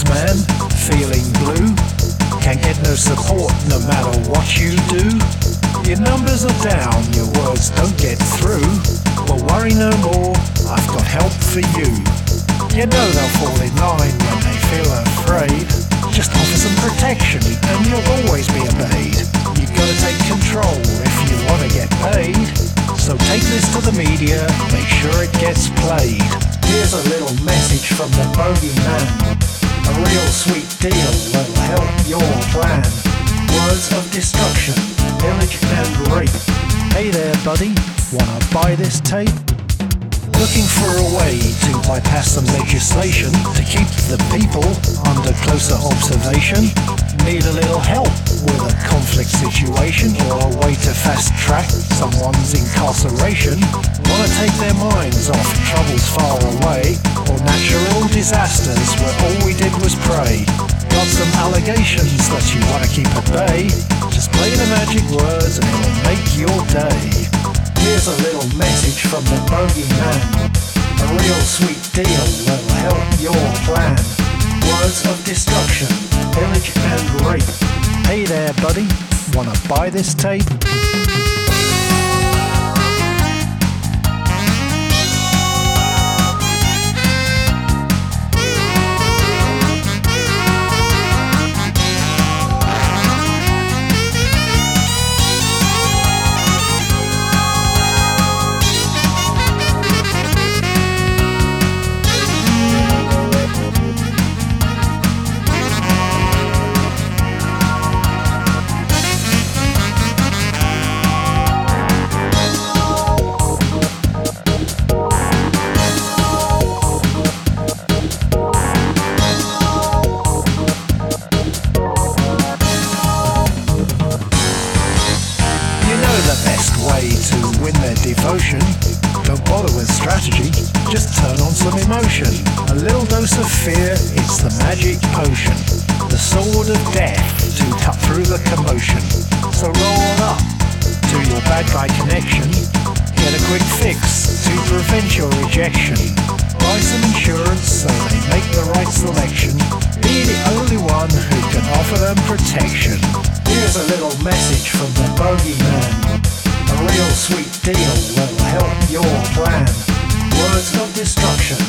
man, feeling blue. Can't get no support no matter what you do. Your numbers are down, your words don't get through. Well, worry no more, I've got help for you. You know they'll fall in line when they feel afraid. Just offer some protection and you'll always be obeyed. You've got to take control if you want to get paid. So take this to the media, make sure it gets played. Here's a little message from the bogeyman. A real sweet deal that'll help your plan. Words of destruction, pillage and rape. Hey there buddy, wanna buy this tape? Looking for a way to bypass some legislation to keep the people under closer observation? Need a little help with a conflict situation or a way to fast track someone's incarceration? Wanna take their minds off troubles far away or natural disasters where all we did was pray? Got some allegations that you wanna keep at bay? Just play the magic words and it'll make your day. Here's a little message from the bogeyman. A real sweet deal that'll help your plan. Words of destruction, pillage and rape. Hey there buddy, wanna buy this tape? The best way to win their devotion. Don't bother with strategy, just turn on some emotion. A little dose of fear, it's the magic potion. The sword of death to cut through the commotion. So roll on up to your bad guy connection. Get a quick fix to prevent your rejection. Buy some insurance so they make the right selection. Be the only one who can offer them protection. Here's a little message from the bogeyman. A real sweet deal that'll help your plan. Words of destruction,